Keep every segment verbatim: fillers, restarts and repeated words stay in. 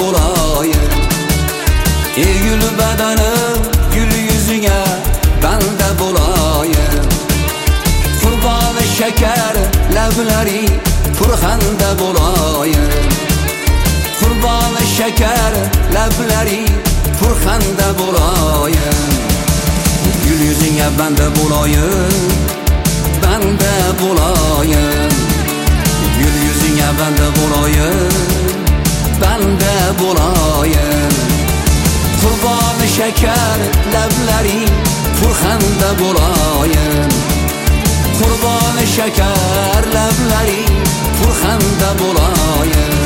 bo'layim. Ey gul badanim, gul yuziga banda bo'layim. Qurboni shakar lablari purxanda bo'layim. Qurboni shakar lablari purxanda bo'layim. Gul yuziga banda bo'layim, banda bo'layim. Gul yuziga banda bo'layim, banda bo'layim. Qurboni shakar lablari purxanda bo'layim. Qurboni shakar lablari purxanda bo'layim.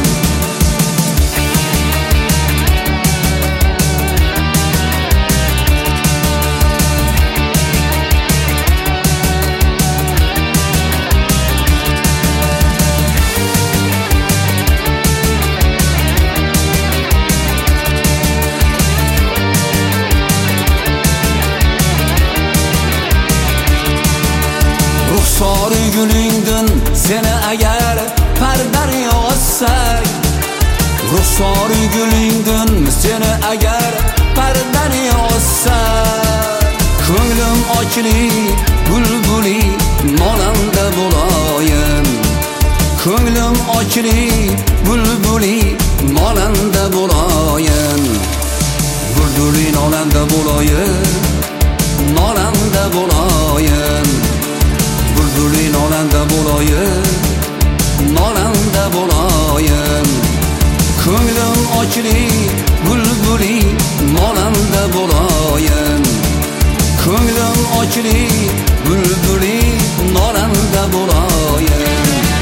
Ruxsori gulingdin seni agar pardar yozsak, ruxsori gulingdin seni agar pardar yozsak, ko'nglim ochli bulbuli molanda bo'layim. Ko'nglim ochli bulbuli molanda bo'layim. Bulbuli molanda bo'layim, molanda bo'layim. Bulbuli molanda bo'layim, molanda bo'layim. Ko'nglim ochli bulbuli molanda bo'layim. Ko'nglim ochli bulbuli molanda bo'layim.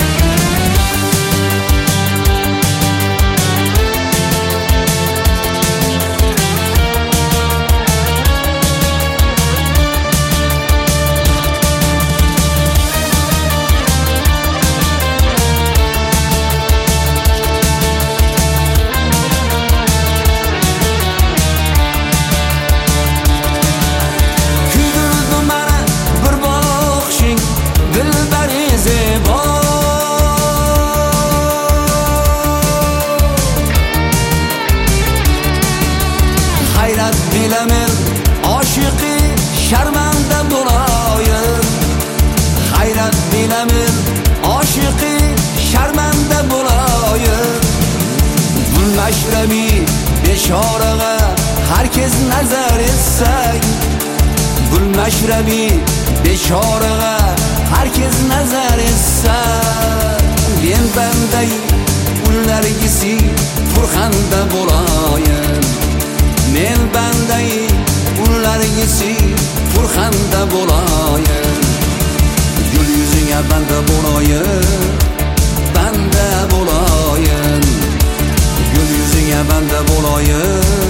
Hayrat bilamen aşıqi şarmanda bo'layim. Hayrat bilamen aşıqi şarmanda bo'layim. Gul mashrabi beshoraga herkes nazar etsak, gul mashrabi beshoraga herkes nazar etsak, men banday ulargisi purxanda bo'layim. Men banday ulargisi purxanda bo'layim. Gul yuziga banda bo'layim, banda bo'layim. Gul yuziga banda bo'layim,